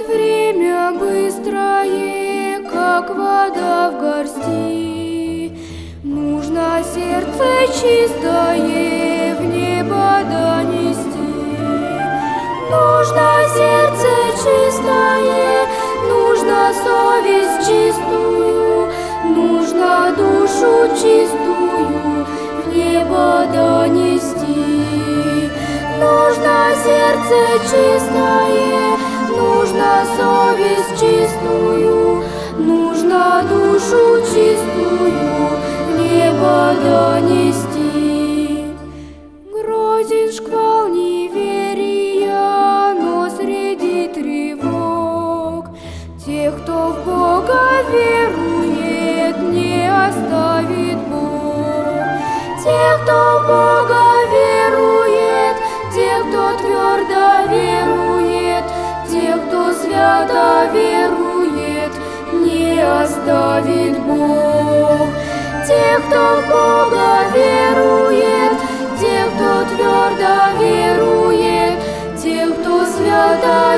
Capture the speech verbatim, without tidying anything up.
время быстрое, как вода в горсти. Нужно сердце чистое в небо донести. Нужно сердце чистое, нужно совесть чистую, нужно душу чистую в небо донести. Нужно сердце чистое, нужно совесть чистую, нужно душу чистую в небо донести. Грозен шквал неверия, но среди тревог тех, кто в Бога верует, не оставит Бог. Тех, кто в Бога верует, тех, кто твердо верует, тех, кто свято верует, не оставит Бог. Тех, кто в Бога верует, тех, кто твердо верует, тех, кто свято